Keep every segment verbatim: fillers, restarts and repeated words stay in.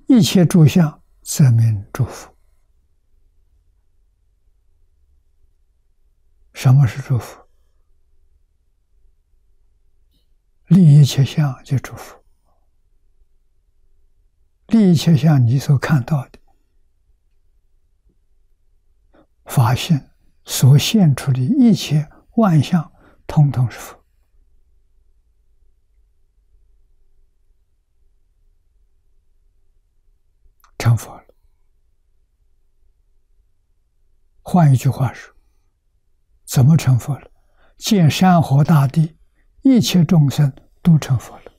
一切诸相则名诸佛。什么是诸佛？立一切相就诸佛。立一切相，你所看到的法性所现出的一切万象，统统是佛。成佛了。换一句话说，怎么成佛了？见山河大地，一切众生都成佛了，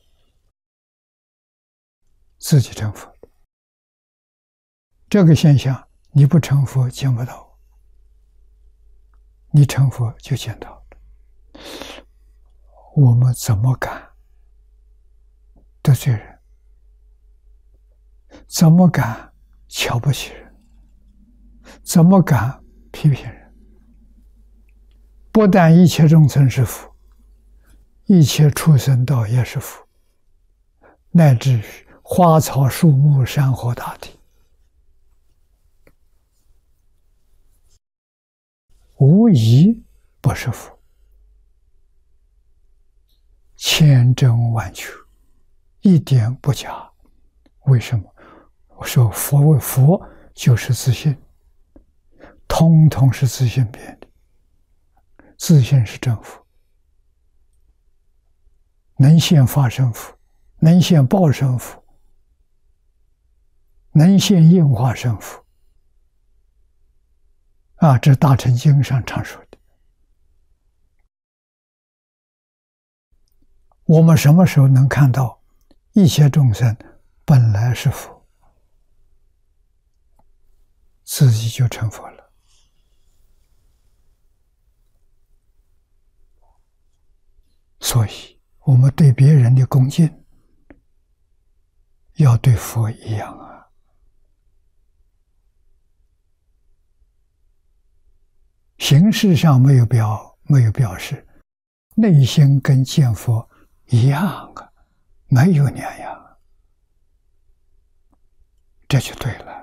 自己成佛了。这个现象，你不成佛见不到，你成佛就见到了。我们怎么敢得罪人？怎么敢瞧不起人？怎么敢批评人？不但一切众生是佛，一切畜生道也是佛，乃至于花草树木山河大地，无一不是佛，千真万确，一点不假。为什么？我说佛为佛就是自信，通通是自信变的。自信是真佛，能现法身佛，能现报身佛，能现应化身佛。啊，这大乘经上常说的。我们什么时候能看到一切众生本来是佛，自己就成佛了。所以我们对别人的恭敬要对佛一样啊。形式上没有表没有表示，内心跟见佛一样啊，没有两样，这就对了。